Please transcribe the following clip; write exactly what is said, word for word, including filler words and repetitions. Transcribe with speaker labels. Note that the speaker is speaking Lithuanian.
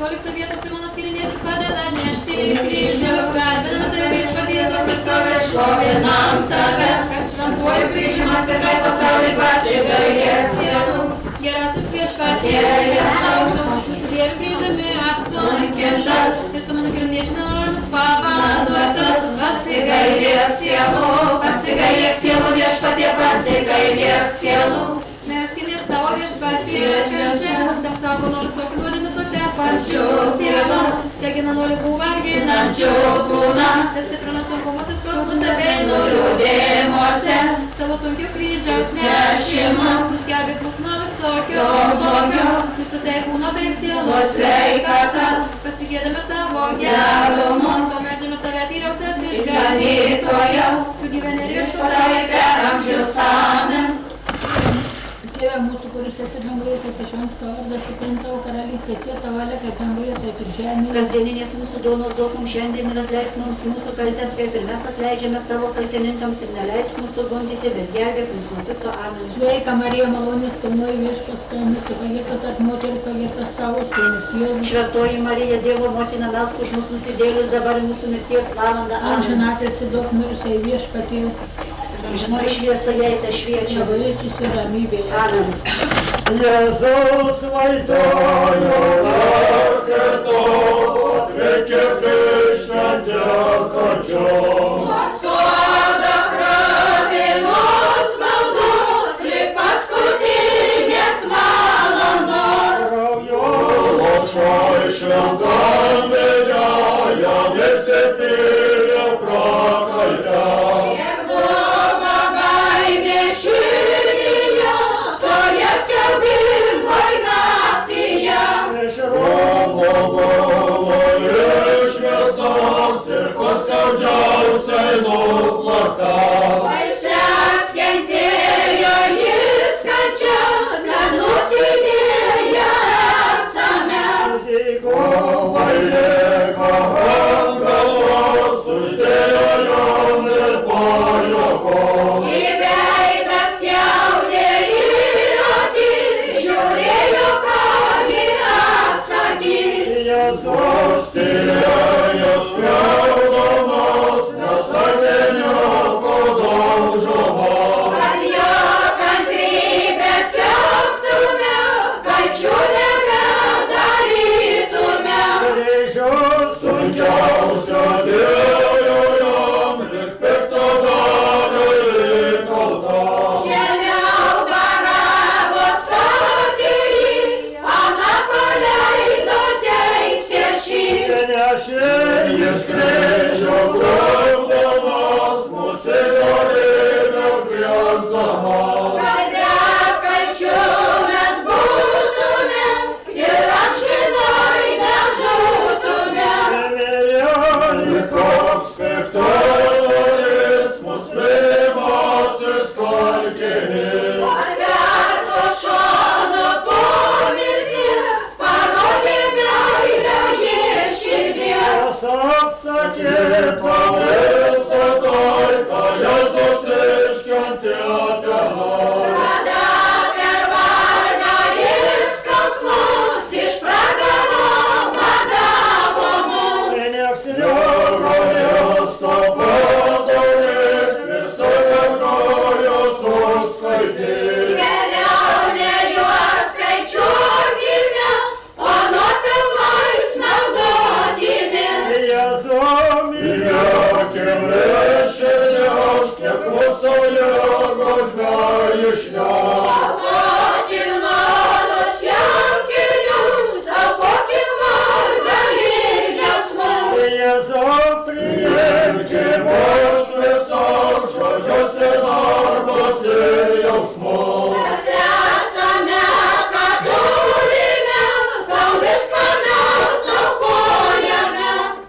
Speaker 1: penkioliktą vietą Simonas Kirinietis padeda atnešti kryžių. Garbinam tave viešpatie Jėzau Kristove, šlovinam tave, kad šventuoju kryžiumi atpirkai pasaulį pasigailėk sielų. Gerasis viešpatie Jėzau, mūsų Dievo kryžiumi apsunkintas ir su mano Kiriniečiu nenorimas pavaduotas. Pasigailėk sielų, pasigailėk sielų viešpatie, pasigailėk sielų. Melskimės tavo viešpatie, atverčia, apsaugo nuo visokių nuodėmių sutepančių sielą, tegina nuo ligų varginančių kūną, stiprina sunkumus ir skausmus bei nuliūdėjimuose, savo sunkių kryžiaus nešimą, išgelbėk mus nuo visokio blogio, ir suteik kūno bei sielos sveikatą, pasitikėdami tavo gerumu, pameldžiame tave tyriausias išganytoją, tu gyveni ir viešpatauji per amžius. Amen.
Speaker 2: Tėve mūsų, kuris esi danguje, tai šventas tavo vardas, ateina tavo karalystė, siek tavo valia, kaip danguje, taip ir žemėje.
Speaker 3: Kasdieninės mūsų duonos duok mums šiandien ir atleisk mums mūsų kaltes, kaip ir mes atleidžiame savo kaltininkams, ir neleisk mūsų gundyti, bet gelbėk mus nuo pikto. Amen. Sveika Marija, malonės pilnoji, viešpats su tavimi, tu pagirta tarp moterų, pagirtas tavo sūnus Jėzus. Šventoji Marija, Dievo motina, melsk už mus nusidėjėlius dabar ir mūsų mirties valandą. Amen.
Speaker 2: Amžinatilsį duok mirusiai viešpatie.
Speaker 3: Amžinoji šviesa jai te šviečia.
Speaker 2: Galėsis ir ramybėje.
Speaker 3: Amen.
Speaker 4: Jėzus vaitojo dar kartu, atvykė šventė kančiom.
Speaker 1: Soda kravinos maldos, lyg paskutinės valandos.
Speaker 4: Kraujo lašai šventą